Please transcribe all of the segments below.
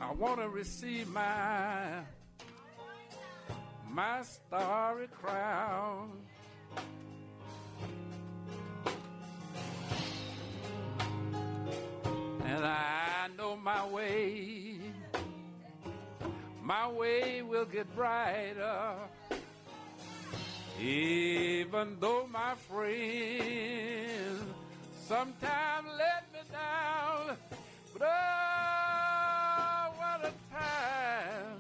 I want to receive my starry crown. And I know my way will get brighter, even though my friends sometimes let me down. But oh, what a time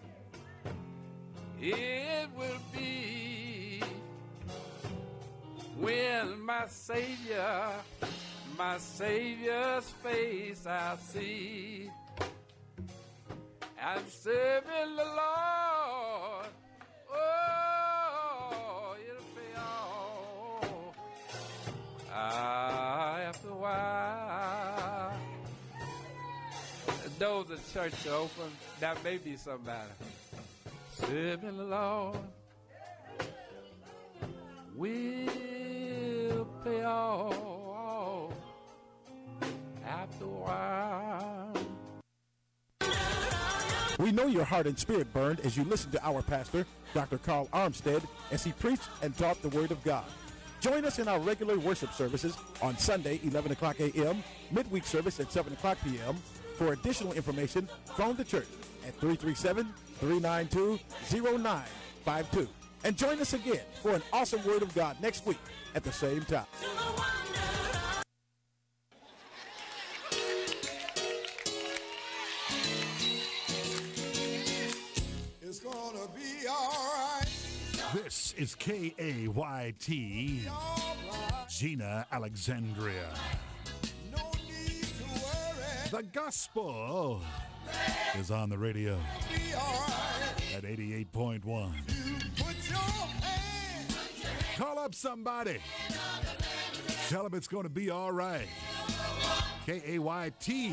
it will be when my Savior's face I'll see. I'm serving the Lord. Oh, it'll pay off after a while. The doors of church are open. That may be somebody. Serving the Lord will pay off after a while. We know your heart and spirit burned as you listen to our pastor, Dr. Carl Armstead, as he preached and taught the Word of God. Join us in our regular worship services on Sunday, 11 o'clock a.m., midweek service at 7 o'clock p.m. For additional information, phone the church at 337-392-0952. And join us again for an awesome Word of God next week at the same time. It's gonna be all right. This is KAYT, Gina Alexandria. No need to worry. The gospel is on the radio Be all right. at 88.1. You put your hand. Call up somebody. Tell them it's going to be all right. KAYT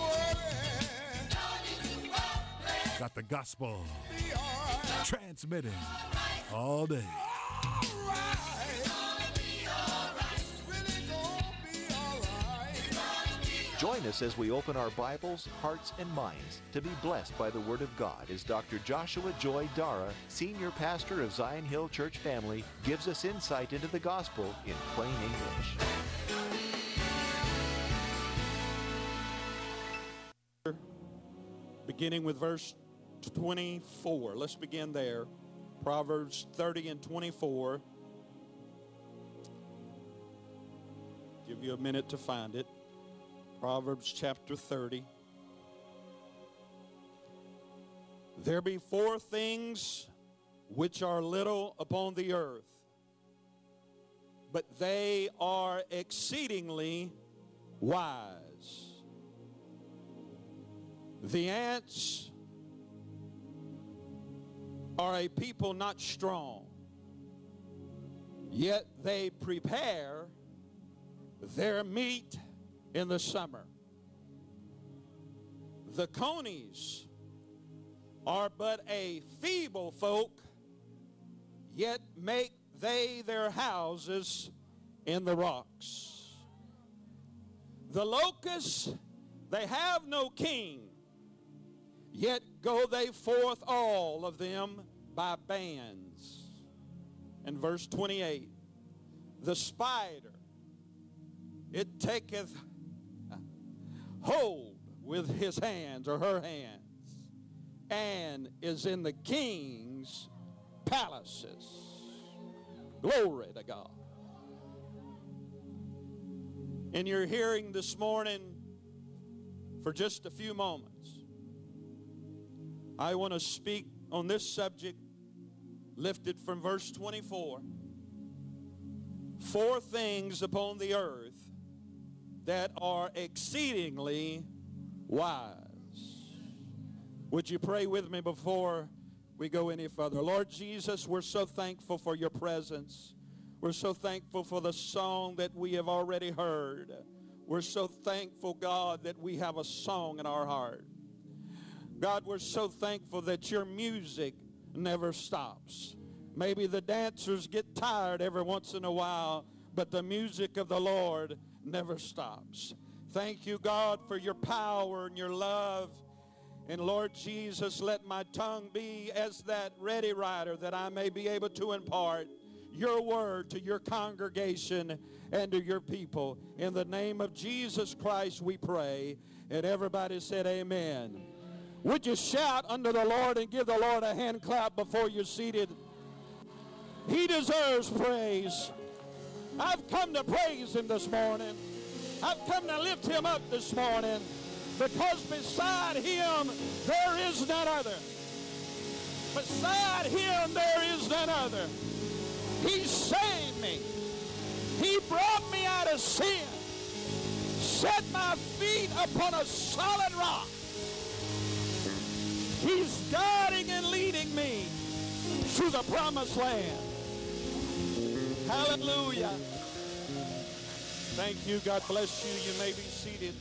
got the gospel transmitting all day. Join us as we open our Bibles, hearts, and minds to be blessed by the Word of God as Dr. Joshua Joy Dara, Senior Pastor of Zion Hill Church Family, gives us insight into the gospel in plain English. Beginning with verse 24. Let's begin there. Proverbs 30 and 24. Give you a minute to find it. Proverbs chapter 30. There be four things which are little upon the earth, but they are exceedingly wise. The ants are a people not strong, yet they prepare their meat in the summer. The conies are but a feeble folk, yet make they their houses in the rocks. The locusts, they have no king, yet go they forth all of them by bands. And verse 28, the spider, it taketh hold with his hands or her hands, and is in the king's palaces. Glory to God. In your hearing this morning, for just a few moments, I want to speak on this subject lifted from verse 24. Four things upon the earth that are exceedingly wise. Would you pray with me before we go any further? Lord Jesus, we're so thankful for your presence. We're so thankful for the song that we have already heard. We're so thankful, God, that we have a song in our heart. God, we're so thankful that your music never stops. Maybe the dancers get tired every once in a while, but the music of the Lord never stops. Thank you, God, for your power and your love And Lord Jesus, let my tongue be as that ready writer, that I may be able to impart your word to your congregation and to your people. In the name of Jesus Christ we pray. And everybody said amen. Would you shout unto the Lord and give the Lord a hand clap before you're seated? He deserves praise. I've come to praise him this morning. I've come to lift him up this morning, because beside him there is none other. Beside him there is none other. He saved me. He brought me out of sin, set my feet upon a solid rock. He's guiding and leading me to the promised land. Hallelujah. Thank you. God bless you. You may be seated.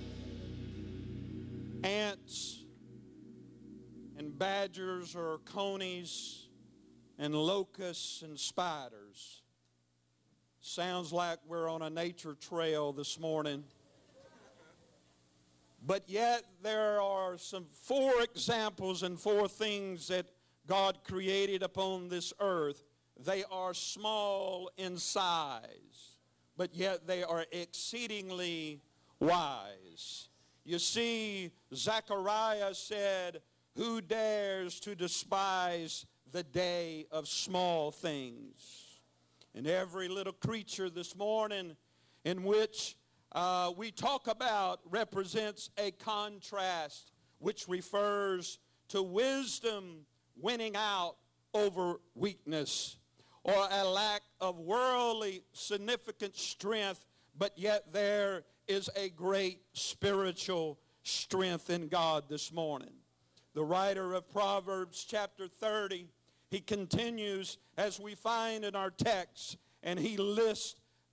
Ants and badgers or conies and locusts and spiders. Sounds like we're on a nature trail this morning. But yet there are some 4 examples and 4 things that God created upon this earth. They are small in size, but yet they are exceedingly wise. You see, Zechariah said, "Who dares to despise the day of small things?" And every little creature this morning in which we talk about represents a contrast which refers to wisdom winning out over weakness, or a lack of worldly significant strength, but yet there is a great spiritual strength in God this morning. The writer of Proverbs chapter 30, he continues as we find in our text, and he lists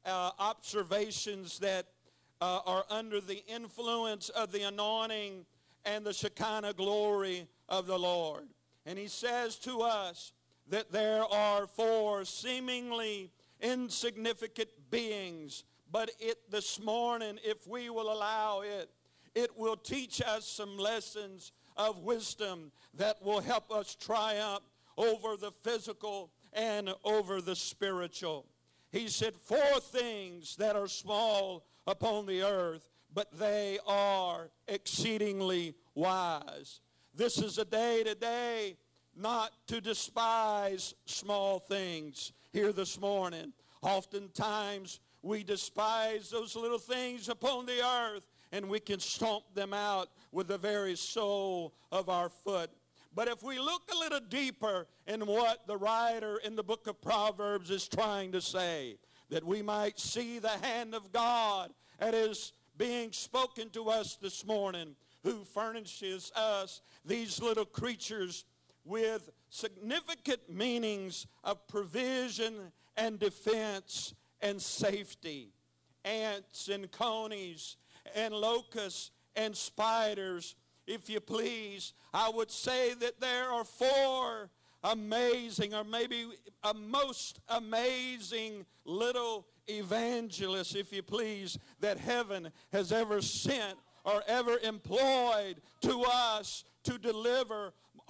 observations that are under the influence of the anointing and the Shekinah glory of the Lord. And he says to us that there are 4 seemingly insignificant beings, but this morning, if we will allow it, it will teach us some lessons of wisdom that will help us triumph over the physical and over the spiritual. He said 4 things that are small upon the earth, but they are exceedingly wise. This is a day today not to despise small things here this morning. Oftentimes we despise those little things upon the earth, and we can stomp them out with the very sole of our foot. But if we look a little deeper in what the writer in the book of Proverbs is trying to say, that we might see the hand of God that is being spoken to us this morning, who furnishes us these little creatures with significant meanings of provision and defense and safety. Ants and conies and locusts and spiders, if you please. I would say that there are 4 amazing, or maybe a most amazing little evangelists, if you please, that heaven has ever sent or ever employed to us to deliver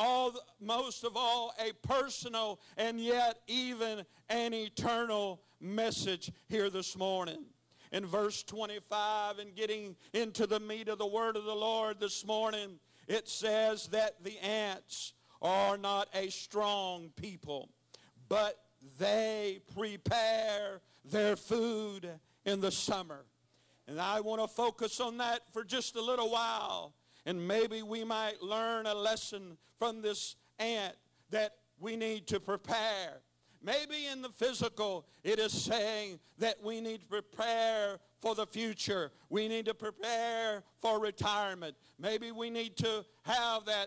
most of all a personal and yet even an eternal message here this morning. In verse 25, and getting into the meat of the word of the Lord this morning, it says that the ants are not a strong people, but they prepare their food in the summer. And I want to focus on that for just a little while. And maybe we might learn a lesson from this ant that we need to prepare. Maybe in the physical, it is saying that we need to prepare for the future. We need to prepare for retirement. Maybe we need to have that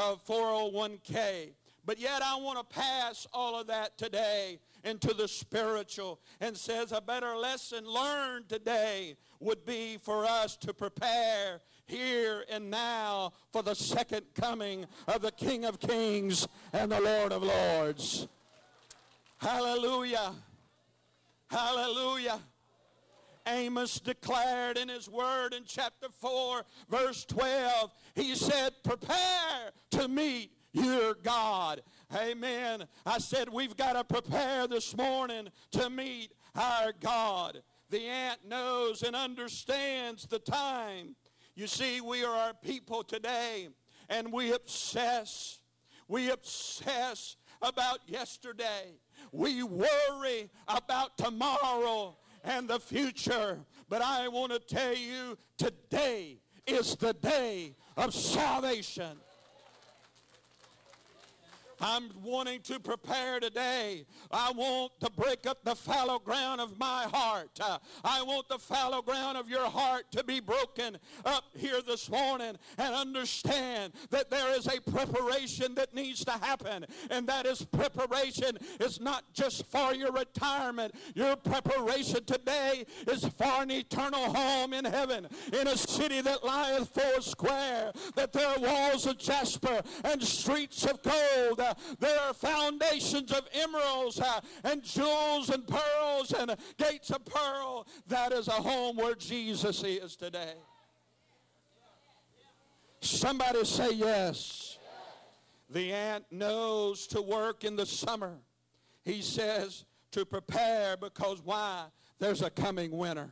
401k. But yet I want to pass all of that today into the spiritual, and says a better lesson learned today would be for us to prepare here and now for the second coming of the King of Kings and the Lord of Lords. Hallelujah. Hallelujah. Amos declared in his word in chapter 4, verse 12, he said, prepare to meet your God. Amen. I said we've got to prepare this morning to meet our God. The ant knows and understands the time. You see, we are a people today, and we obsess. We obsess about yesterday. We worry about tomorrow and the future. But I want to tell you, today is the day of salvation. I'm wanting to prepare today. I want to break up the fallow ground of my heart. I want the fallow ground of your heart to be broken up here this morning, and understand that there is a preparation that needs to happen. And that is preparation is not just for your retirement. Your preparation today is for an eternal home in heaven, in a city that lieth four square, that there are walls of jasper and streets of gold. There are foundations of emeralds and jewels and pearls and gates of pearl. That is a home where Jesus is today. Somebody say yes. The ant knows to work in the summer. He says to prepare because why? There's a coming winter.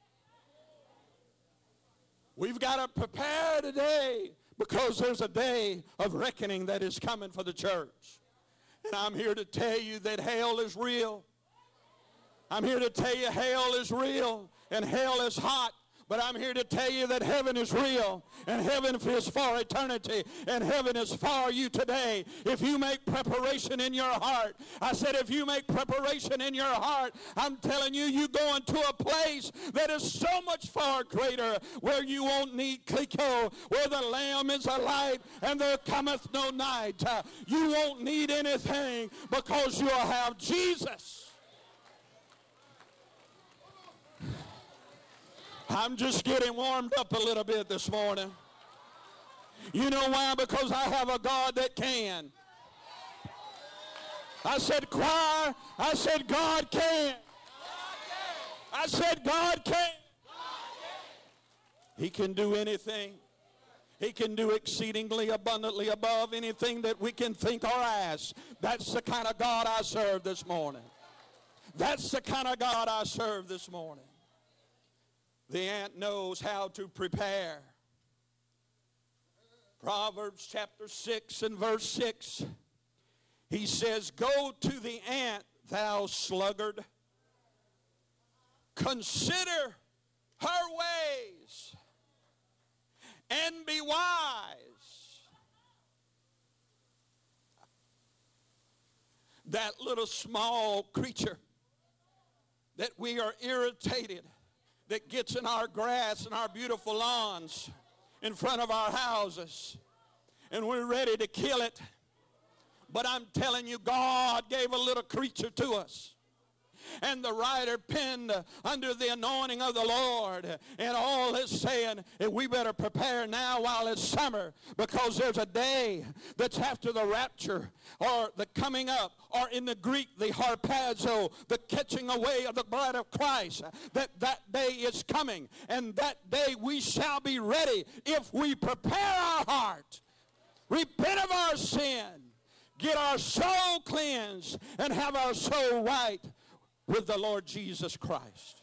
We've got to prepare today because there's a day of reckoning that is coming for the church. And I'm here to tell you that hell is real. I'm here to tell you hell is real and hell is hot. But I'm here to tell you that heaven is real, and heaven is for eternity, and heaven is for you today. If you make preparation in your heart, I said if you make preparation in your heart, I'm telling you, you're going to a place that is so much far greater, where you won't need Clico, where the Lamb is a light, and there cometh no night. You won't need anything because you'll have Jesus. I'm just getting warmed up a little bit this morning. You know why? Because I have a God that can. I said, choir, I said, God can. I said, God can. He can do anything. He can do exceedingly abundantly above anything that we can think or ask. That's the kind of God I serve this morning. That's the kind of God I serve this morning. The ant knows how to prepare. Proverbs chapter 6 and verse 6. He says, go to the ant, thou sluggard. Consider her ways and be wise. That little small creature that we are irritated, that gets in our grass and our beautiful lawns in front of our houses, and we're ready to kill it. But I'm telling you, God gave a little creature to us. And the writer penned under the anointing of the Lord. And all is saying, we better prepare now while it's summer, because there's a day that's after the rapture, or the coming up, or in the Greek, the harpazo, the catching away of the bride of Christ. That day is coming. And that day we shall be ready if we prepare our heart, repent of our sin, get our soul cleansed, and have our soul right with the Lord Jesus Christ.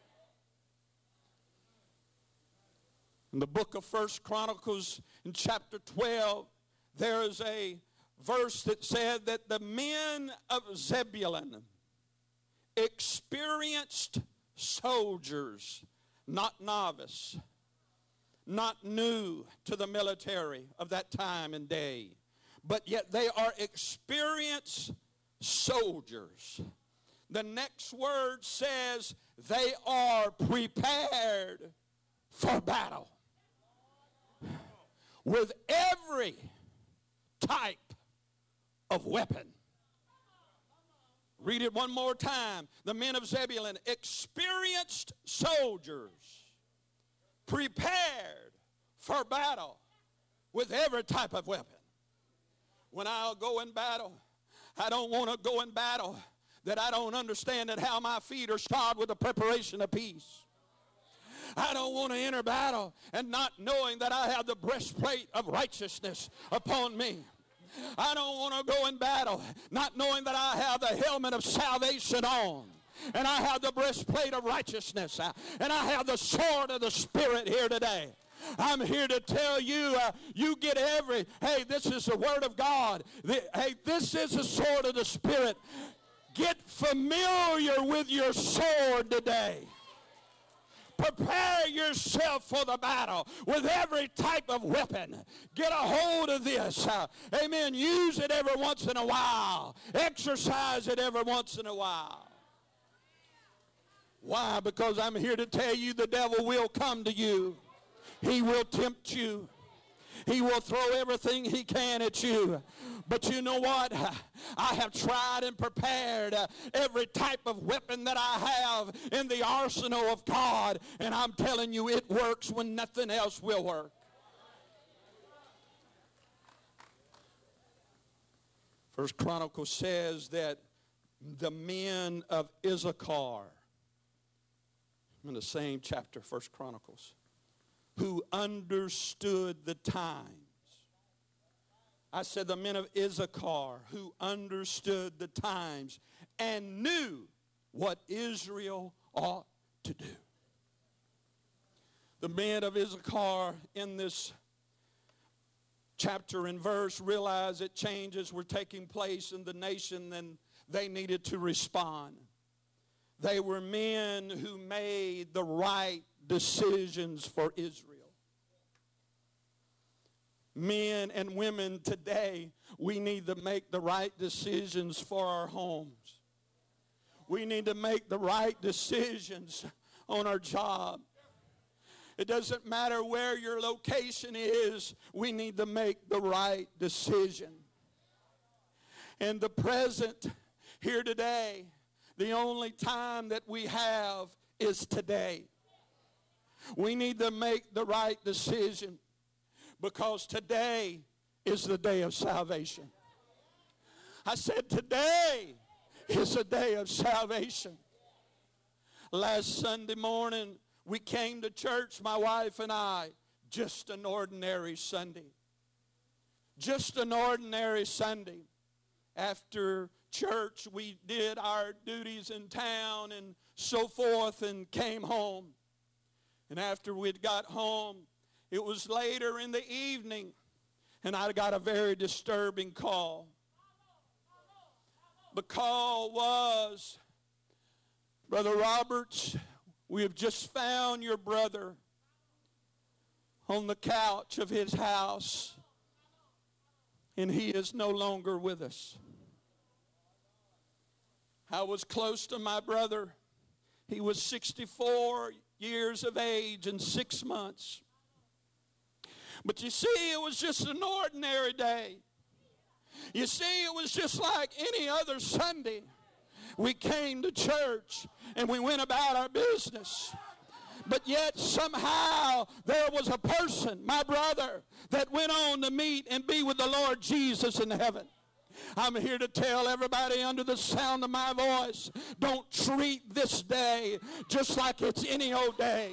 In the book of 1 Chronicles, in chapter 12, there is a verse that said that the men of Zebulun, experienced soldiers, not novice, not new to the military of that time and day, but yet they are experienced soldiers. The next word says they are prepared for battle with every type of weapon. Read it one more time. The men of Zebulun, experienced soldiers, prepared for battle with every type of weapon. When I'll go in battle, I don't want to go in battle that I don't understand that how my feet are shod with the preparation of peace. I don't want to enter battle and not knowing that I have the breastplate of righteousness upon me. I don't want to go in battle not knowing that I have the helmet of salvation on. And I have the breastplate of righteousness. And I have the sword of the Spirit here today. I'm here to tell you, you get hey, this is the Word of God. Hey, this is the sword of the Spirit. Get familiar with your sword today. Prepare yourself for the battle with every type of weapon. Get a hold of this. Amen. Use it every once in a while. Exercise it every once in a while. Why? Because I'm here to tell you the devil will come to you. He will tempt you. He will throw everything he can at you. But you know what? I have tried and prepared every type of weapon that I have in the arsenal of God. And I'm telling you, it works when nothing else will work. First Chronicles says that the men of Issachar, in the same chapter, First Chronicles, who understood the times. I said the men of Issachar who understood the times and knew what Israel ought to do. The men of Issachar in this chapter and verse realized that changes were taking place in the nation and they needed to respond. They were men who made the right decisions for Israel. Men and women today, we need to make the right decisions for our homes. We need to make the right decisions on our job. It doesn't matter where your location is, we need to make the right decision. And the present here today, the only time that we have is today. We need to make the right decision because today is the day of salvation. I said today is the day of salvation. Last Sunday morning, we came to church, my wife and I, just an ordinary Sunday. Just an ordinary Sunday. After church, we did our duties in town and so forth and came home. And after we'd got home, it was later in the evening, and I got a very disturbing call. The call was, Brother Roberts, we have just found your brother on the couch of his house, and he is no longer with us. I was close to my brother. He was 64 years of age and 6 months. But you see, it was just an ordinary day. You see, it was just like any other Sunday. We came to church and we went about our business. But yet somehow there was a person, my brother, that went on to meet and be with the Lord Jesus in heaven. I'm here to tell everybody under the sound of my voice, don't treat this day just like it's any old day.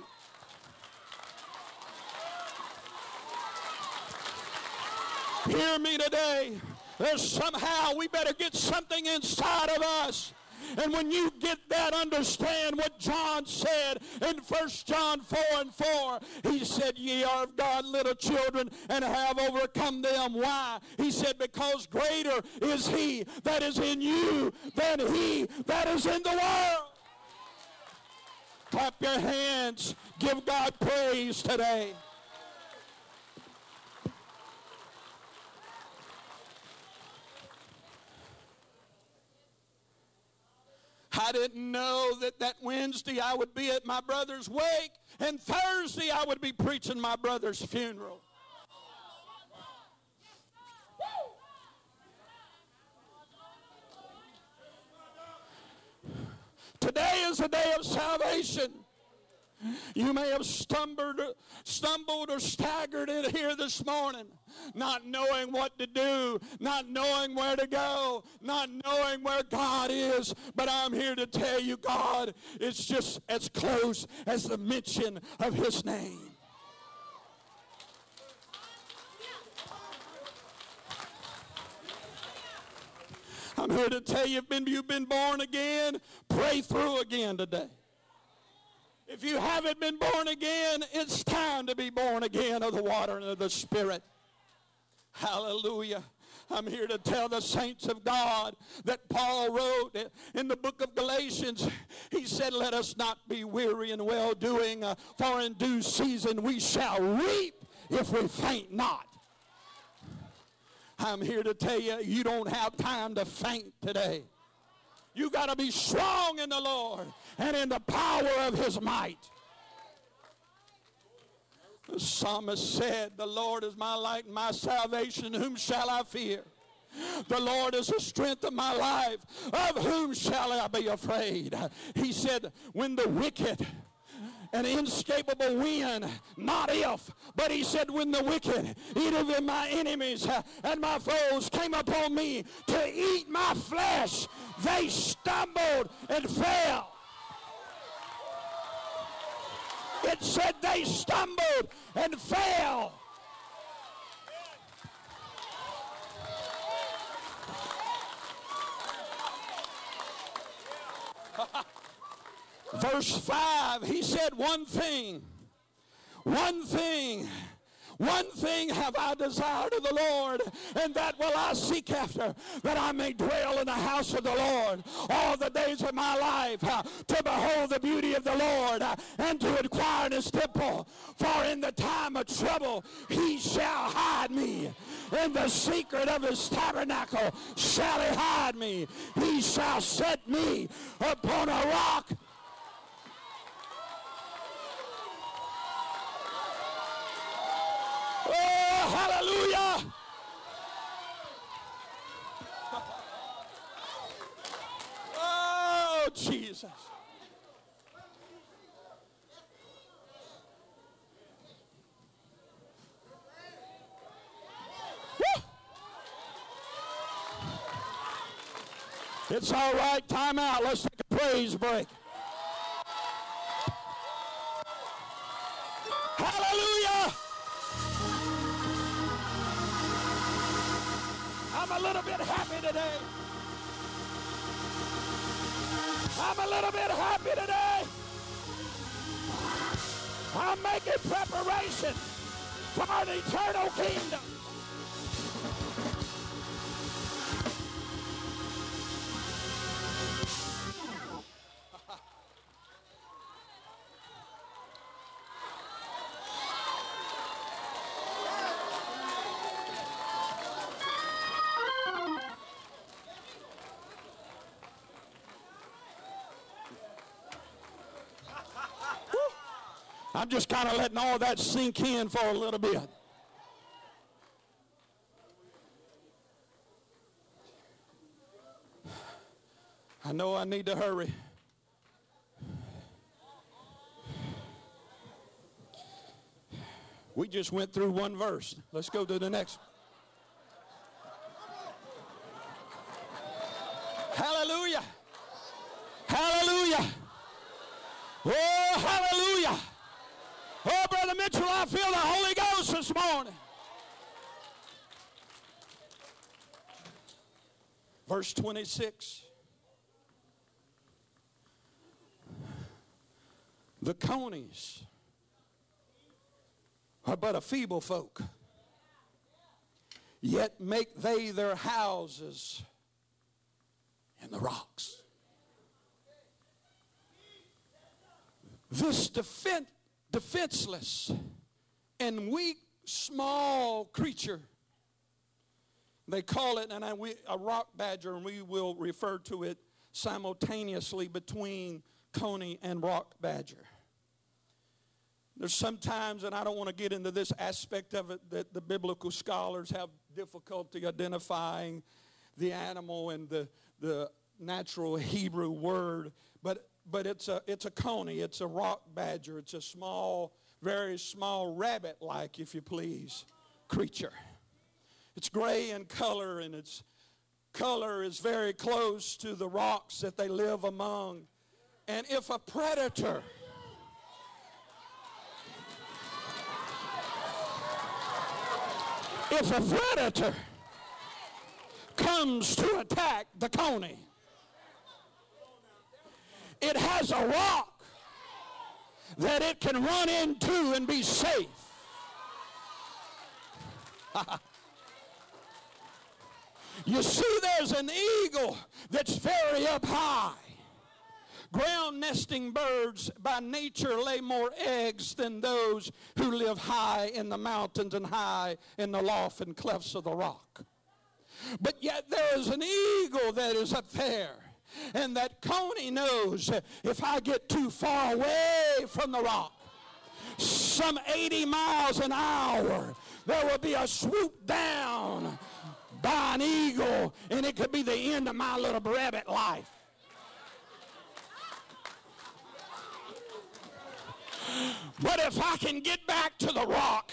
Hear me today. There's somehow we better get something inside of us. And when you get that, understand what John said in 1 John 4:4. He said, ye are of God little children and have overcome them. Why? He said, because greater is he that is in you than he that is in the world. Clap your hands. Give God praise today. I didn't know that Wednesday I would be at my brother's wake, and Thursday I would be preaching my brother's funeral. Today is a day of salvation. You may have stumbled or staggered in here this morning, not knowing what to do, not knowing where to go, not knowing where God is. But I'm here to tell you, God is just as close as the mention of His name. I'm here to tell you, if you've been born again, pray through again today. If you haven't been born again, it's time to be born again of the water and of the Spirit. Hallelujah. I'm here to tell the saints of God that Paul wrote in the book of Galatians. He said, let us not be weary in well-doing, for in due season we shall reap if we faint not. I'm here to tell you, you don't have time to faint today. You got to be strong in the Lord and in the power of His might. The psalmist said, the Lord is my light and my salvation, whom shall I fear? The Lord is the strength of my life, of whom shall I be afraid? He said, when the wicked, an inescapable wind, not if, but he said, when the wicked, even my enemies and my foes came upon me to eat my flesh, they stumbled and fell. It said they stumbled and fell. Verse 5, he said, one thing have I desired of the Lord, and that will I seek after, that I may dwell in the house of the Lord all the days of my life, to behold the beauty of the Lord, and to inquire in His temple. For in the time of trouble He shall hide me. In the secret of His tabernacle shall He hide me. He shall set me upon a rock. Oh, hallelujah. Oh, Jesus. Woo. It's all right. Time out. Let's take a praise break. Hallelujah. I'm a little bit happy today. I'm a little bit happy today. I'm making preparation for an eternal kingdom. I'm just kind of letting all that sink in for a little bit. I know I need to hurry. We just went through one verse. Let's go to the next one. Hallelujah. Hallelujah. Oh, hallelujah. Oh, Brother Mitchell, I feel the Holy Ghost this morning. Verse 26. The conies are but a feeble folk, yet make they their houses in the rocks. This defenseless and weak, small creature, they call it, a rock badger, and we will refer to it simultaneously between coney and rock badger. There's sometimes, and I don't want to get into this aspect of it, that the biblical scholars have difficulty identifying the animal and the natural Hebrew word, but but it's a coney. It's a rock badger. It's a small, very small rabbit-like, if you please, creature. It's gray in color, and its color is very close to the rocks that they live among. And if a predator comes to attack the coney, it has a rock that it can run into and be safe. You see, there's an eagle that's very up high. Ground nesting birds by nature lay more eggs than those who live high in the mountains and high in the loft and clefts of the rock. But yet there is an eagle that is up there. And that coney knows if I get too far away from the rock, some 80 miles an hour, there will be a swoop down by an eagle, and it could be the end of my little rabbit life. But if I can get back to the rock,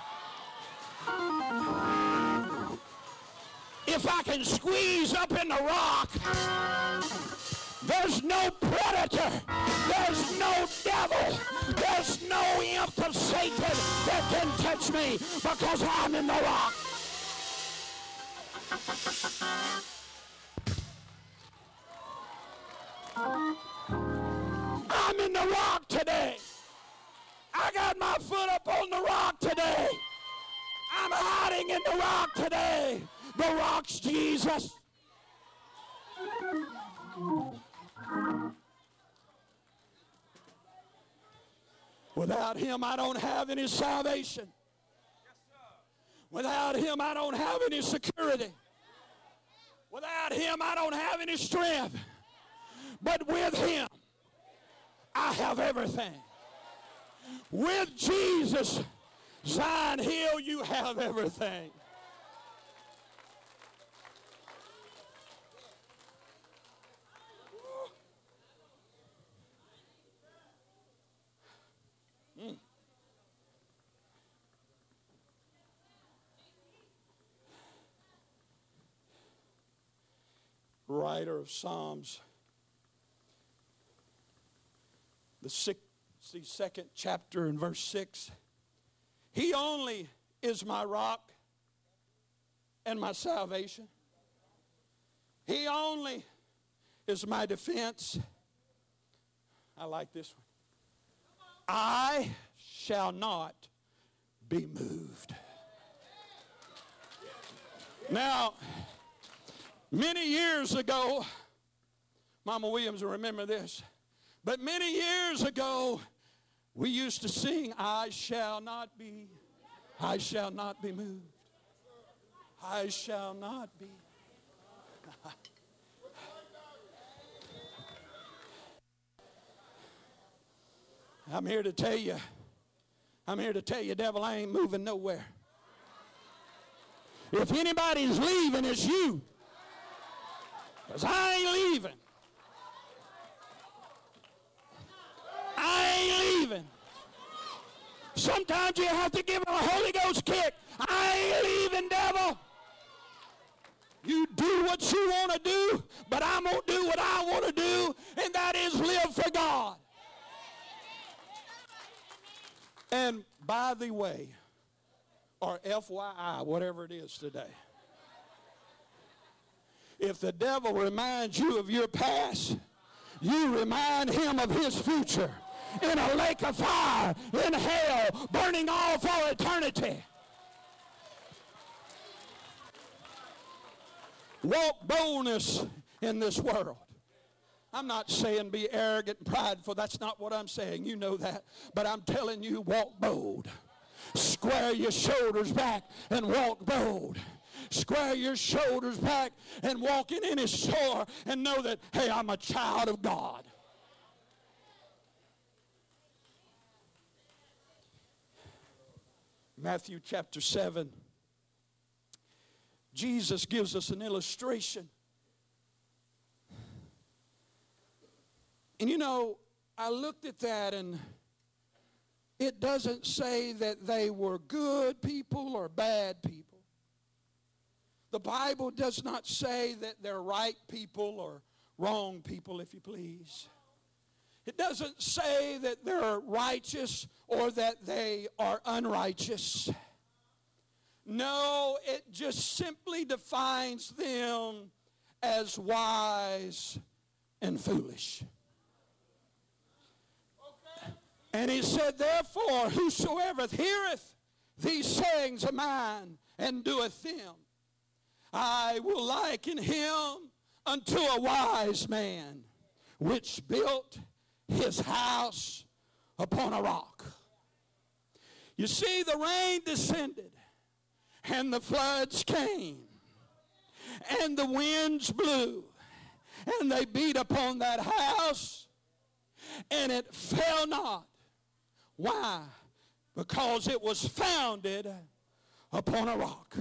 if I can squeeze up in the rock, there's no predator, there's no devil, there's no imp of Satan that can touch me because I'm in the rock. I'm in the rock today. I got my foot up on the rock today. I'm hiding in the rock today. The rock's Jesus. Without him, I don't have any salvation. Without him, I don't have any security. Without him, I don't have any strength. But with him, I have everything. With Jesus, Zion Hill, you have everything. Writer of Psalms, the 62nd chapter and verse 6. He only is my rock and my salvation. He only is my defense. I like this one. I shall not be moved. Now, many years ago, Mama Williams will remember this, but many years ago, we used to sing, I shall not be moved. I shall not be. I'm here to tell you, devil, I ain't moving nowhere. If anybody's leaving, it's you. Because I ain't leaving. I ain't leaving. Sometimes you have to give him a Holy Ghost kick. I ain't leaving, devil. You do what you want to do, but I'm going to do what I want to do, and that is live for God. And by the way, or FYI, whatever it is today, if the devil reminds you of your past, you remind him of his future in a lake of fire, in hell, burning all for eternity. Walk boldness in this world. I'm not saying be arrogant and prideful. That's not what I'm saying. You know that. But I'm telling you, walk bold. Square your shoulders back and walk bold. Square your shoulders back and walk in his store and know that, hey, I'm a child of God. Matthew chapter 7. Jesus gives us an illustration And you know, I looked at that, and it doesn't say that they were good people or bad people. The Bible does not say that they're right people or wrong people, if you please. It doesn't say that they're righteous or that they are unrighteous. No, it just simply defines them as wise and foolish. And he said, therefore, whosoever heareth these sayings of mine and doeth them, I will liken him unto a wise man, which built his house upon a rock. You see, the rain descended, and the floods came, and the winds blew, and they beat upon that house, and it fell not. Why? Because it was founded upon a rock.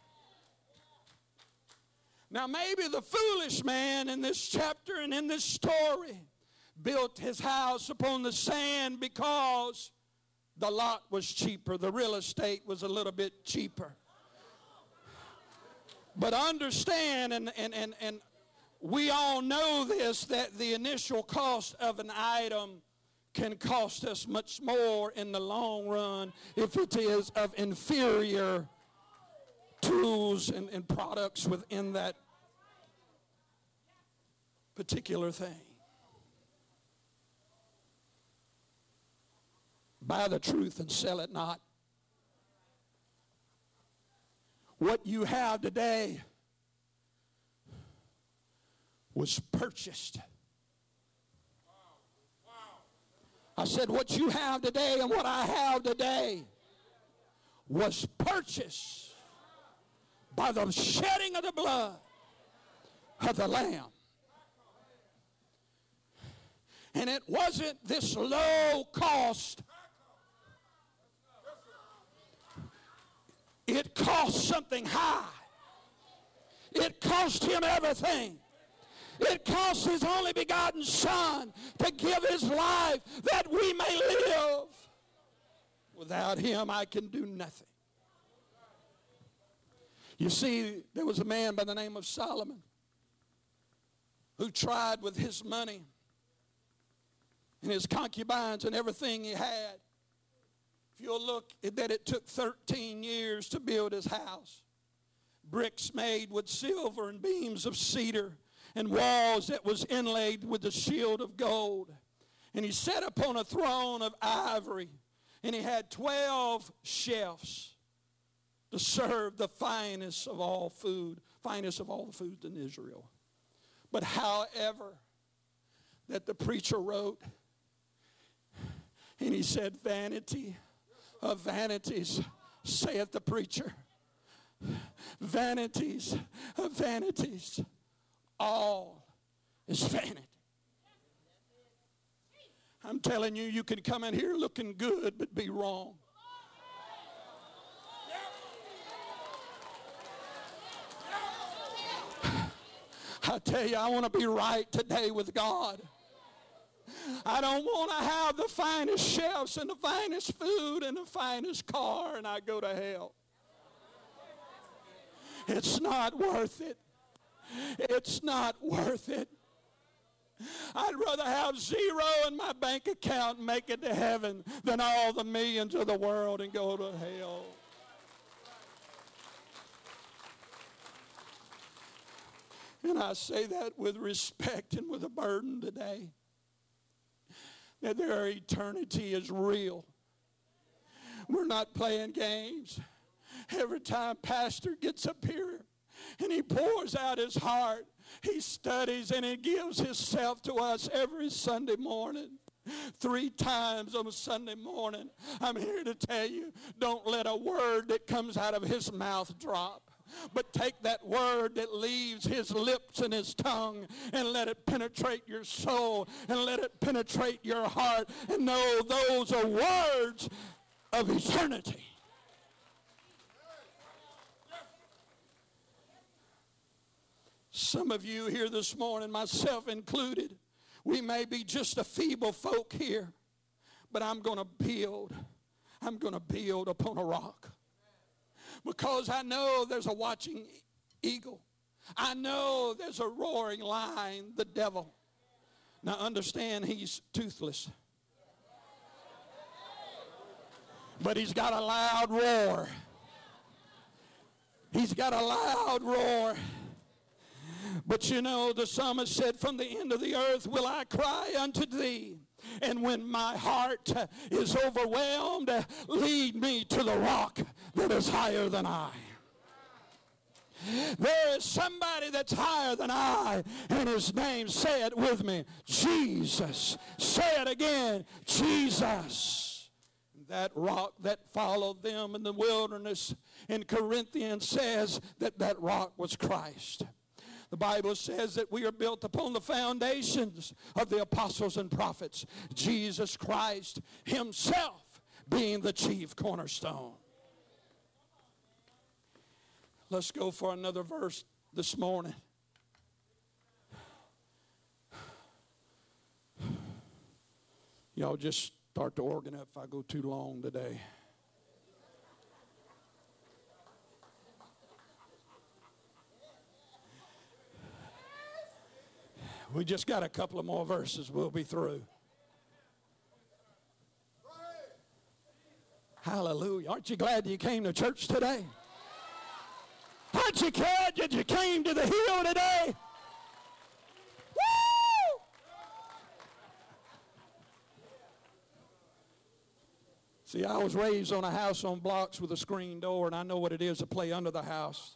Now, maybe the foolish man in this chapter and in this story built his house upon the sand because the lot was cheaper. The real estate was a little bit cheaper. But understand, and we all know this, that the initial cost of an item can cost us much more in the long run if it is of inferior tools and products within that particular thing. Buy the truth and sell it not. What you have today was purchased. I said, what you have today and what I have today was purchased by the shedding of the blood of the Lamb. And it wasn't this low cost. It cost something high. It cost him everything. It cost his only begotten Son to give his life that we may live. Without him, I can do nothing. You see, there was a man by the name of Solomon who tried with his money and his concubines and everything he had. If you'll look at that, it took 13 years to build his house. Bricks made with silver and beams of cedar and walls that was inlaid with the shield of gold. And he sat upon a throne of ivory, and he had 12 chefs to serve the finest of all food, finest of all the foods in Israel. But however, that the preacher wrote, and he said, vanity of vanities, saith the preacher. Vanities of vanities. All is vanity. I'm telling you, you can come in here looking good but be wrong. I tell you, I want to be right today with God. I don't want to have the finest chefs and the finest food and the finest car and I go to hell. It's not worth it. It's not worth it. I'd rather have zero in my bank account and make it to heaven than all the millions of the world and go to hell. And I say that with respect and with a burden today. That their eternity is real. We're not playing games. Every time pastor gets up here and he pours out his heart, he studies and he gives himself to us every Sunday morning. 3 times on a Sunday morning. I'm here to tell you, don't let a word that comes out of his mouth drop. But take that word that leaves his lips and his tongue and let it penetrate your soul and let it penetrate your heart and know those are words of eternity. Some of you here this morning, myself included, We may be just a feeble folk here, but I'm going to build upon a rock. Because I know there's a watching eagle. I know there's a roaring lion, the devil. Now understand, he's toothless. But he's got a loud roar. He's got a loud roar. But you know, the psalmist said, from the end of the earth will I cry unto thee. And when my heart is overwhelmed, lead me to the rock that is higher than I. There is somebody that's higher than I, and his name, say it with me, Jesus. Say it again, Jesus. That rock that followed them in the wilderness in Corinthians says that that rock was Christ. The Bible says that we are built upon the foundations of the apostles and prophets, Jesus Christ himself being the chief cornerstone. Let's go for another verse this morning. Y'all just start the organ up if I go too long today. We just got a couple of more verses. We'll be through. Hallelujah. Aren't you glad you came to church today? Aren't you glad that you came to the hill today? Woo! See, I was raised on a house on blocks with a screen door, and I know what it is to play under the house.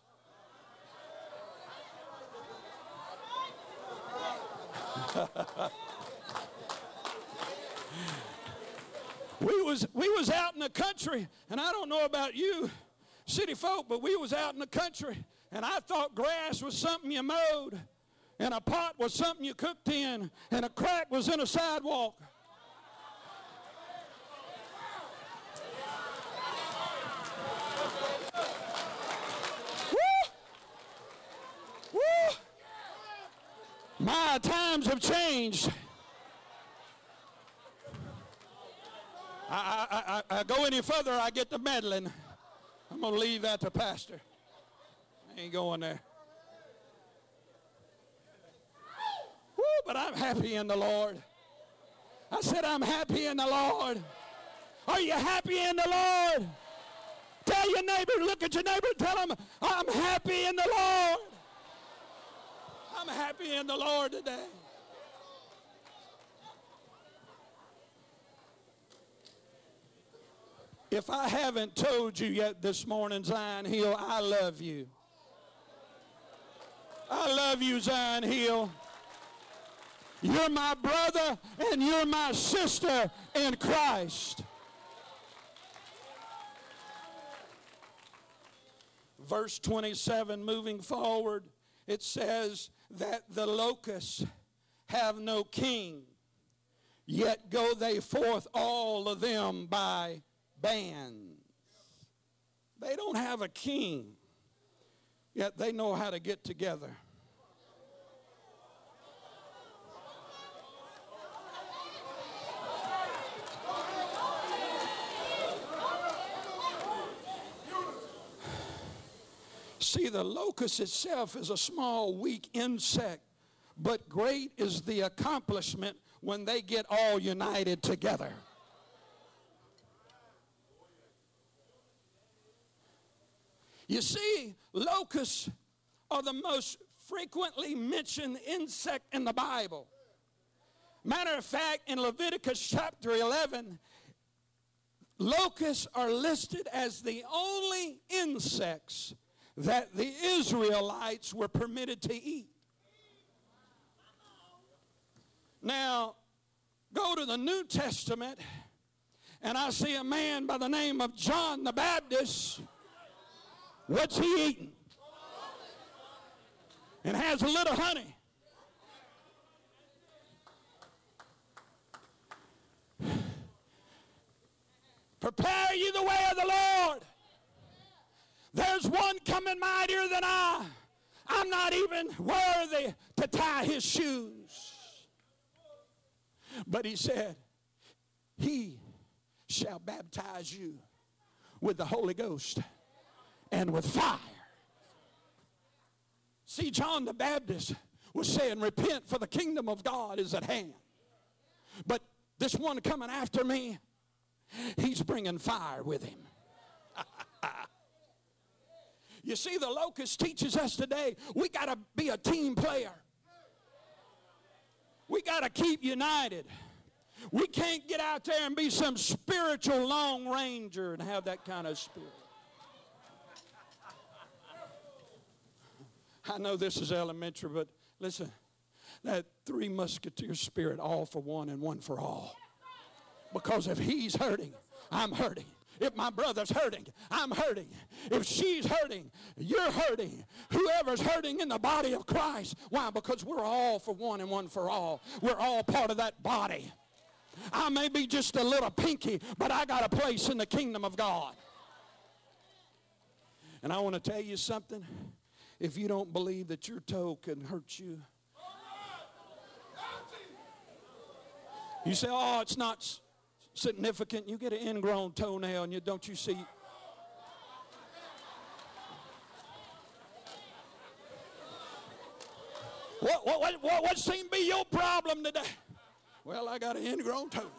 We was out in the country, and I don't know about you city folk, but we was out in the country, and I thought grass was something you mowed, and a pot was something you cooked in, and a crack was in a sidewalk. Woo! Woo! My times have changed. I go any further, I get to meddling. I'm going to leave that to Pastor. I ain't going there. Woo, but I'm happy in the Lord. I said I'm happy in the Lord. Are you happy in the Lord? Tell your neighbor, look at your neighbor, tell him, I'm happy in the Lord. I'm happy in the Lord today. If I haven't told you yet this morning, Zion Hill, I love you. I love you, Zion Hill. You're my brother and you're my sister in Christ. Verse 27, moving forward, it says that the locusts have no king, yet go they forth all of them by bands. They don't have a king, yet they know how to get together. See, the locust itself is a small, weak insect, but great is the accomplishment when they get all united together. You see, locusts are the most frequently mentioned insect in the Bible. Matter of fact, in Leviticus chapter 11, locusts are listed as the only insects that the Israelites were permitted to eat. Now, go to the New Testament, and I see a man by the name of John the Baptist. What's he eating? And has a little honey. Prepare you the way of the Lord. There's one coming mightier than I. I'm not even worthy to tie his shoes. But he said, he shall baptize you with the Holy Ghost and with fire. See, John the Baptist was saying, repent, for the kingdom of God is at hand. But this one coming after me, he's bringing fire with him. You see, the Locust teaches us today we got to be a team player. We got to keep united. We can't get out there and be some spiritual Lone Ranger and have that kind of spirit. I know this is elementary, but listen, that Three Musketeers spirit, all for one and one for all. Because if he's hurting, I'm hurting. If my brother's hurting, I'm hurting. If she's hurting, you're hurting. Whoever's hurting in the body of Christ. Why? Because we're all for one and one for all. We're all part of that body. I may be just a little pinky, but I got a place in the kingdom of God. And I want to tell you something. If you don't believe that your toe can hurt you, you say, oh, it's not significant. You get an ingrown toenail and don't you see? What seems to be your problem today? Well, I got an ingrown toenail.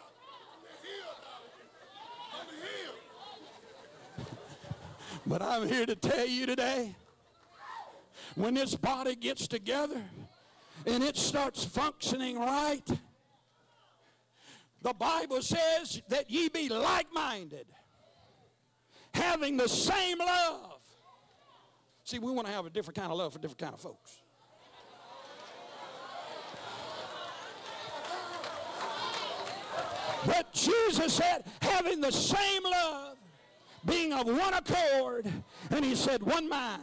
But I'm here to tell you today, when this body gets together and it starts functioning right, the Bible says that ye be like-minded, having the same love. See, we want to have a different kind of love for different kind of folks. But Jesus said, having the same love, being of one accord, and he said, one mind.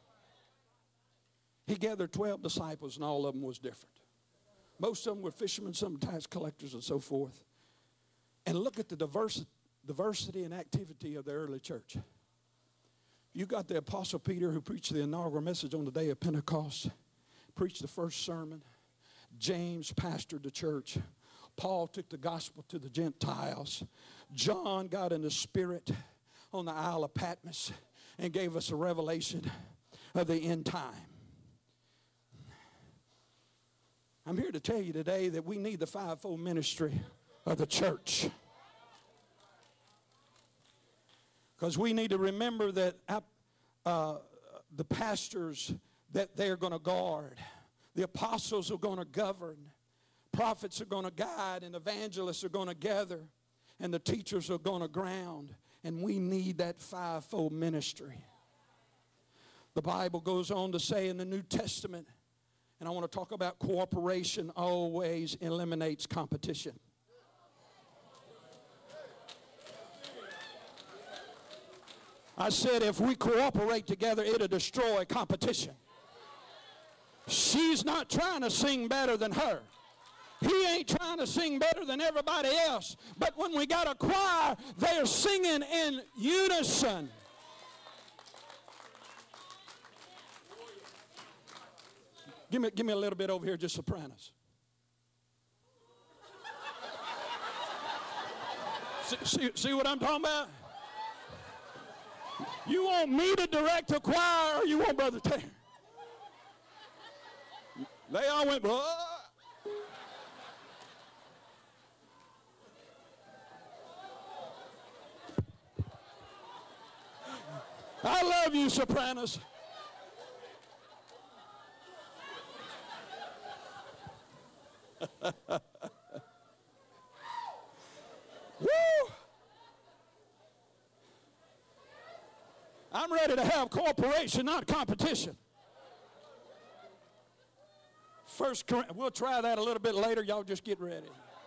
He gathered 12 disciples, and all of them was different. Most of them were fishermen, some tax collectors, and so forth. And look at the diversity and activity of the early church. You got the Apostle Peter, who preached the inaugural message on the day of Pentecost, preached the first sermon. James pastored the church. Paul took the gospel to the Gentiles. John got in the Spirit on the Isle of Patmos and gave us a revelation of the end time. I'm here to tell you today that we need the fivefold ministry of the church. Because we need to remember that the pastors, that they're going to guard. The apostles are going to govern. Prophets are going to guide, and evangelists are going to gather, and the teachers are going to ground. And we need that fivefold ministry. The Bible goes on to say in the New Testament, and I want to talk about cooperation always eliminates competition. I said if we cooperate together, it'll destroy competition. She's not trying to sing better than her. He ain't trying to sing better than everybody else. But when we got a choir, they're singing in unison. Give me a little bit over here, just sopranos. See what I'm talking about? You want me to direct a choir, or you want Brother Terry? They all went, what? I love you, sopranos. Woo! I'm ready to have cooperation, not competition. We'll try that a little bit later. Y'all just get ready.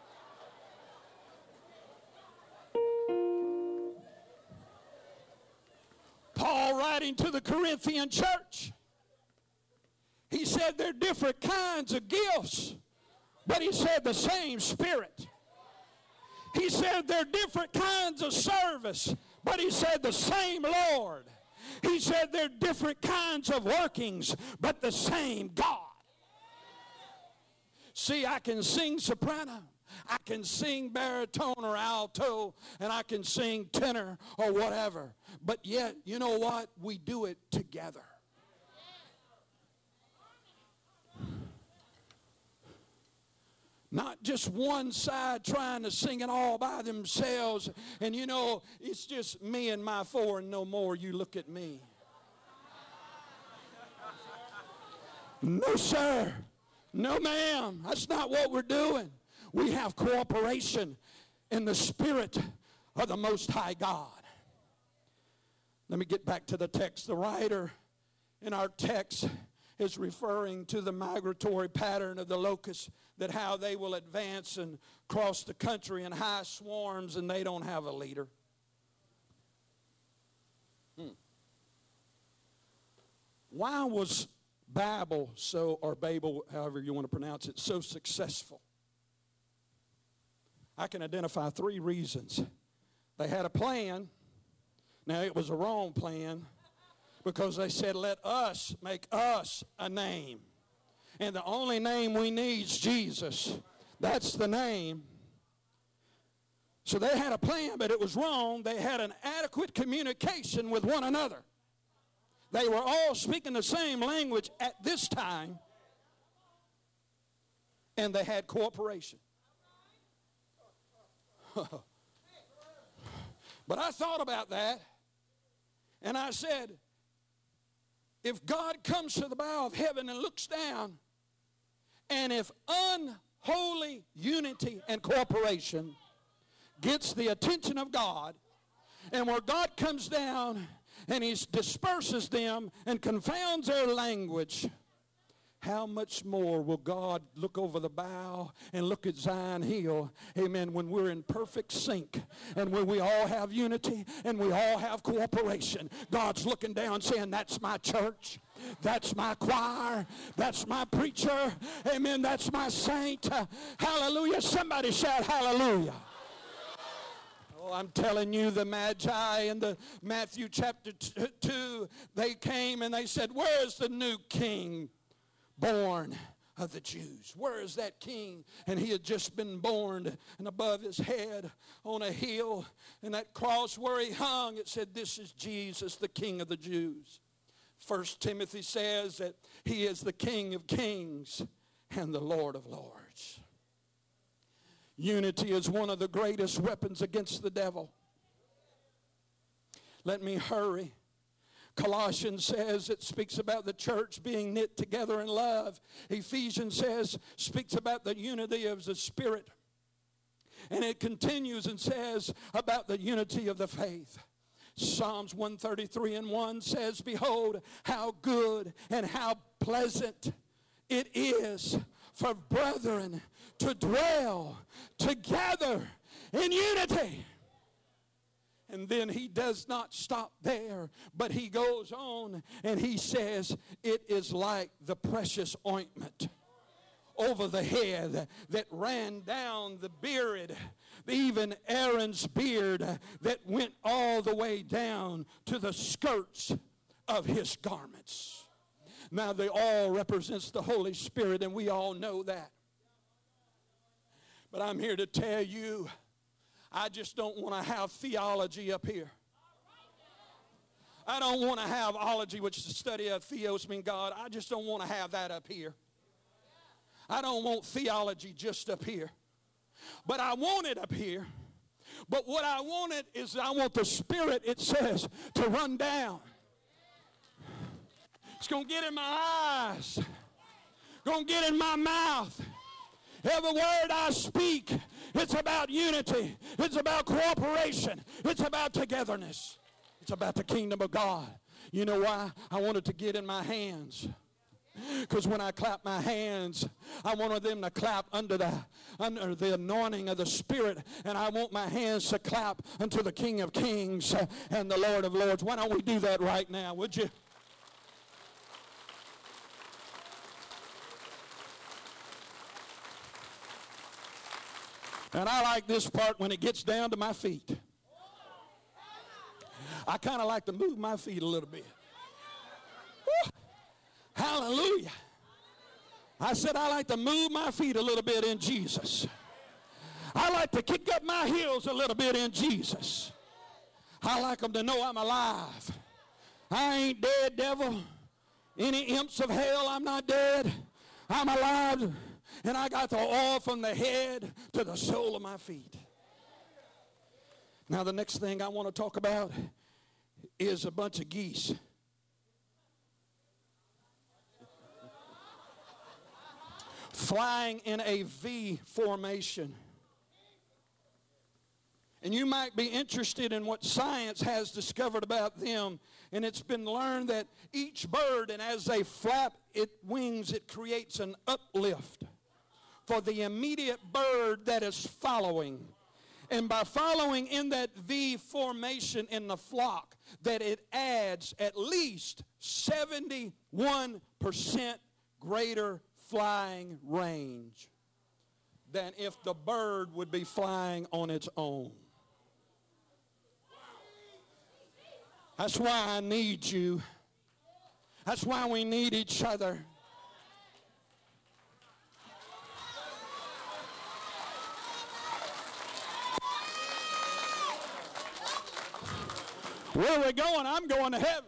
Paul, writing to the Corinthian church, he said there are different kinds of gifts, but he said the same Spirit. He said there are different kinds of service, but he said the same Lord. He said there are different kinds of workings, but the same God. See, I can sing soprano, I can sing baritone or alto, and I can sing tenor or whatever. But yet, you know what? We do it together. Not just one side trying to sing it all by themselves. And you know, it's just me and my four and no more. You look at me. No, sir. No, ma'am. That's not what we're doing. We have cooperation in the Spirit of the Most High God. Let me get back to the text. The writer in our text is referring to the migratory pattern of the locusts, that how they will advance and cross the country in high swarms and they don't have a leader. Why was Babel or Babel, however you want to pronounce it, so successful? I can identify 3 reasons. They had a plan. Now, it was a wrong plan because they said, let us make us a name. And the only name we need is Jesus. That's the name. So they had a plan, but it was wrong. They had an adequate communication with one another. They were all speaking the same language at this time, and they had cooperation. But I thought about that, and I said, if God comes to the bow of heaven and looks down, and if unholy unity and cooperation gets the attention of God, and where God comes down and he disperses them and confounds their language, how much more will God look over the bow and look at Zion Hill, amen, when we're in perfect sync and when we all have unity and we all have cooperation. God's looking down saying, that's my church. That's my choir. That's my preacher. Amen. That's my saint. Hallelujah. Somebody shout hallelujah. Oh, I'm telling you, the Magi in the Matthew chapter 2, they came and they said, where's the new king born of the Jews? Where is that king? And he had just been born, and above his head on a hill, and that cross where he hung, it said, this is Jesus, the King of the Jews. 1 Timothy says that he is the King of kings and the Lord of lords. Unity is one of the greatest weapons against the devil. Let me hurry. Colossians says it speaks about the church being knit together in love. Ephesians speaks about the unity of the Spirit. And it continues and says about the unity of the faith. Psalms 133:1 says, behold, how good and how pleasant it is for brethren to dwell together in unity. And then he does not stop there, but he goes on and he says, it is like the precious ointment over the head that ran down the beard, even Aaron's beard that went all the way down to the skirts of his garments. Now, they all represents the Holy Spirit, and we all know that. But I'm here to tell you, I just don't want to have theology up here. I don't want to have ology, which is the study of theos, mean God. I just don't want to have that up here. I don't want theology just up here. But I want it up here. But what I want it is I want the Spirit, it says, to run down. It's going to get in my eyes. Going to get in my mouth. Every word I speak, it's about unity. It's about cooperation. It's about togetherness. It's about the kingdom of God. You know why? I want it to get in my hands. Because when I clap my hands, I wanted them to clap under the anointing of the Spirit. And I want my hands to clap unto the King of Kings and the Lord of Lords. Why don't we do that right now, would you? And I like this part when it gets down to my feet. I kind of like to move my feet a little bit. Woo. Hallelujah. I said I like to move my feet a little bit in Jesus. I like to kick up my heels a little bit in Jesus. I like them to know I'm alive. I ain't dead, devil. Any imps of hell, I'm not dead. I'm alive, and I got the oil from the head to the sole of my feet. Now, the next thing I want to talk about is a bunch of geese. Flying in a V formation. And you might be interested in what science has discovered about them. And it's been learned that each bird, and as they flap its wings, it creates an uplift for the immediate bird that is following. And by following in that V formation in the flock, that it adds at least 71% greater flying range than if the bird would be flying on its own. That's why I need you. That's why we need each other. Where are we going? I'm going to heaven.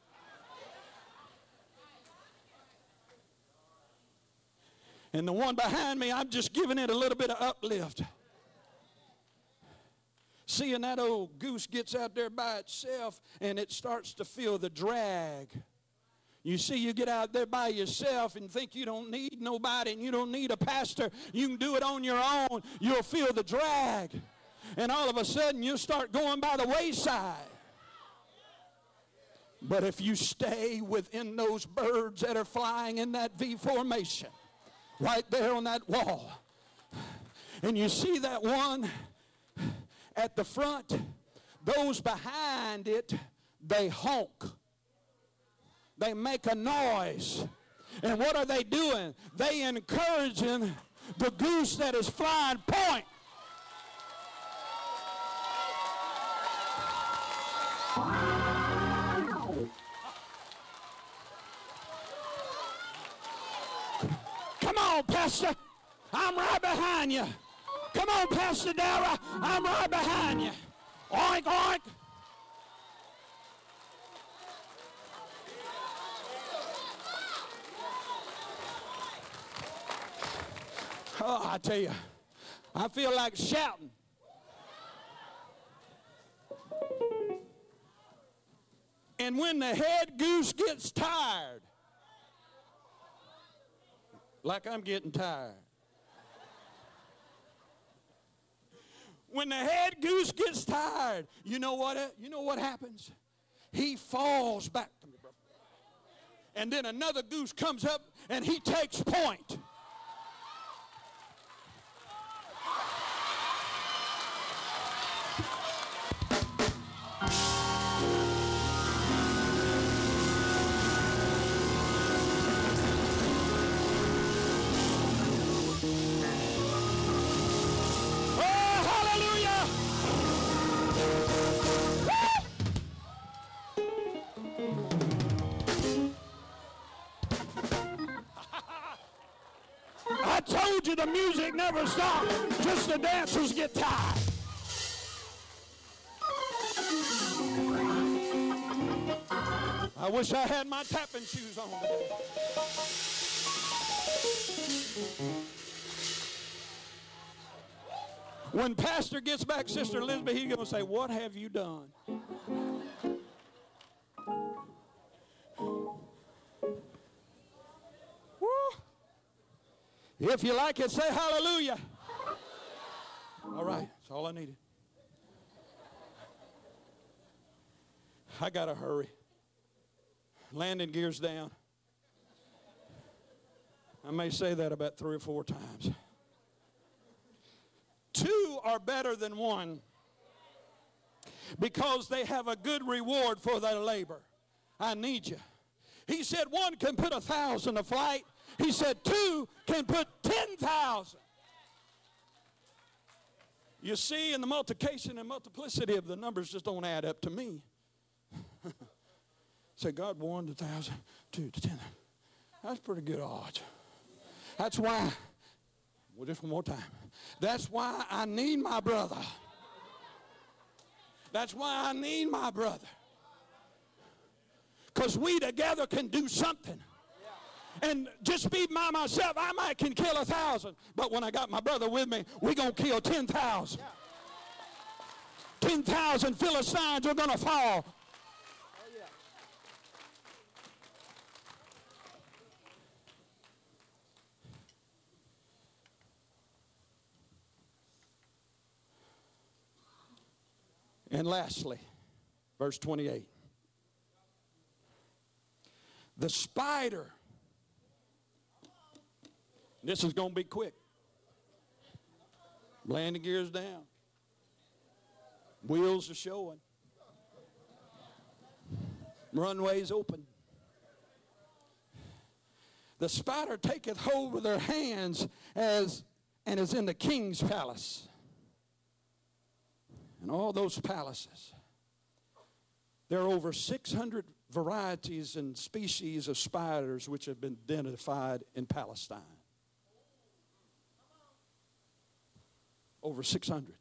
And the one behind me, I'm just giving it a little bit of uplift. Seeing that old goose gets out there by itself and it starts to feel the drag. You see, you get out there by yourself and think you don't need nobody and you don't need a pastor. You can do it on your own. You'll feel the drag. And all of a sudden, you'll start going by the wayside. But if you stay within those birds that are flying in that V formation, right there on that wall, and you see that one at the front, those behind it, they honk. They make a noise. And what are they doing? They encouraging the goose that is flying point. Come on, Pastor. I'm right behind you. Come on, Pastor Dara. I'm right behind you. Oink, oink. Oh, I tell you, I feel like shouting. And when the head goose gets tired, like I'm getting tired. When the head goose gets tired, you know what happens? He falls back. And then another goose comes up and he takes point. I told you the music never stops, just the dancers get tired. I wish I had my tapping shoes on today. When Pastor gets back, Sister Elizabeth, he's going to say, "What have you done?" If you like it, say hallelujah. All right, that's all I needed. I got to hurry. Landing gear's down. I may say that about 3 or 4 times. 2 are better than 1 because they have a good reward for their labor. I need you. He said 1 can put 1,000 to flight. He said 2 can put 10,000. You see, in the multiplication and multiplicity of the numbers just don't add up to me. Say, God, 1 to 1,000, 2 to 10. That's pretty good odds. That's why Well, just one more time. That's why I need my brother. That's why I need my brother. Because we together can do something. And just be by myself, I might can kill 1,000. But when I got my brother with me, we're going to kill 10,000. 10,000 Philistines are going to fall. And lastly, verse 28. The spider. This is going to be quick. Landing gears down. Wheels are showing. Runways open. The spider taketh hold with her hands and is in the king's palace. And all those palaces, there are over 600 varieties and species of spiders which have been identified in Palestine. Over 600.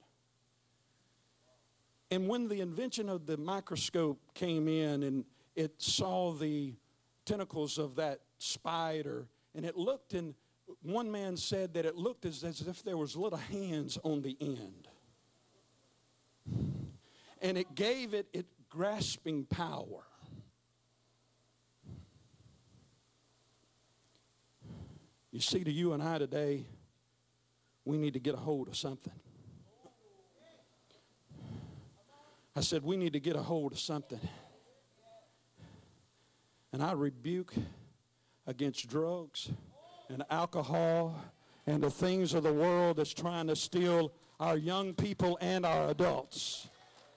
And when the invention of the microscope came in and it saw the tentacles of that spider, and it looked, and one man said that it looked as if there was little hands on the end. And it gave it grasping power. You see, to you and I today, we need to get a hold of something. I said, we need to get a hold of something. And I rebuke against drugs and alcohol and the things of the world that's trying to steal our young people and our adults.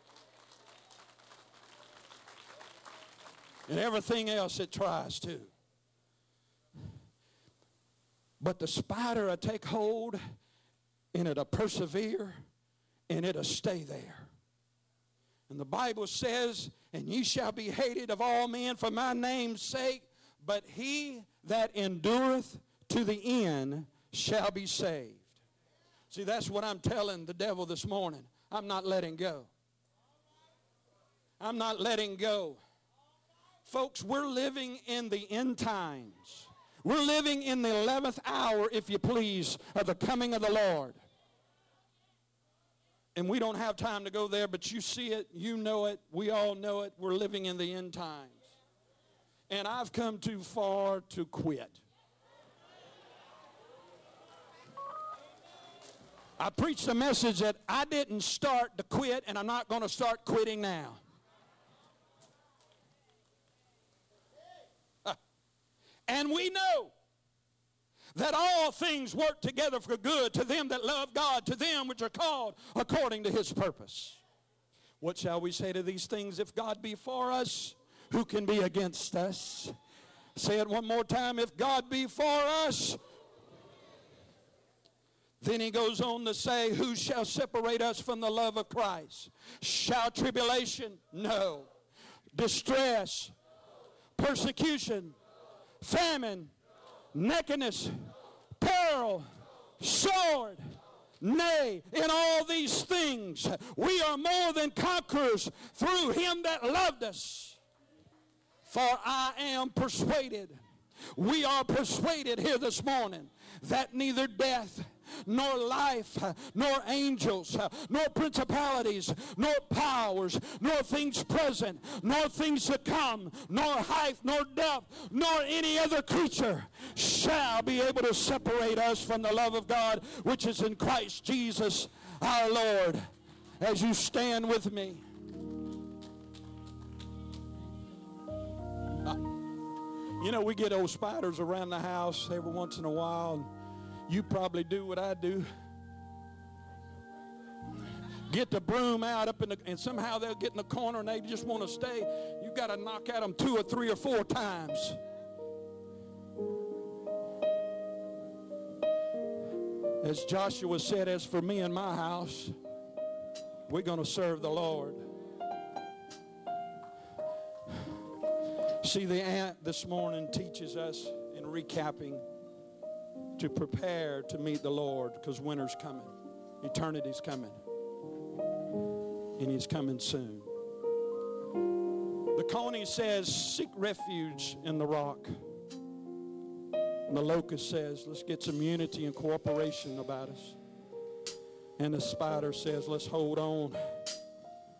And everything else it tries to. But the spider will take hold, and it'll persevere, and it'll stay there. And the Bible says, and ye shall be hated of all men for my name's sake, but he that endureth to the end shall be saved. See, that's what I'm telling the devil this morning. I'm not letting go. I'm not letting go. Folks, we're living in the end times. We're living in the 11th hour, if you please, of the coming of the Lord. And we don't have time to go there, but you see it, you know it, we all know it. We're living in the end times. And I've come too far to quit. I preached a message that I didn't start to quit, and I'm not going to start quitting now. And we know that all things work together for good to them that love God, to them which are called according to his purpose. What shall we say to these things? If God be for us, who can be against us? Say it one more time. If God be for us. Then he goes on to say, who shall separate us from the love of Christ? Shall tribulation? No. Distress? Persecution? Famine? Nakedness? Peril? Sword? Nay, in all these things we are more than conquerors through him that loved us. For I am persuaded, we are persuaded here this morning, that neither death, nor life, nor angels, nor principalities, nor powers, nor things present, nor things to come, nor height, nor depth, nor any other creature shall be able to separate us from the love of God which is in Christ Jesus our Lord. As you stand with me. You know, we get old spiders around the house every once in a while. You probably do what I do. Get the broom out up in the, and somehow they'll get in the corner and they just want to stay. You got to knock at them 2 or 3 or 4 times. As Joshua said, as for me and my house, we're going to serve the Lord. See, the ant this morning teaches us in recapping to prepare to meet the Lord, because winter's coming. Eternity's coming. And He's coming soon. The coney says, seek refuge in the rock. And the locust says, let's get some unity and cooperation about us. And the spider says, let's hold on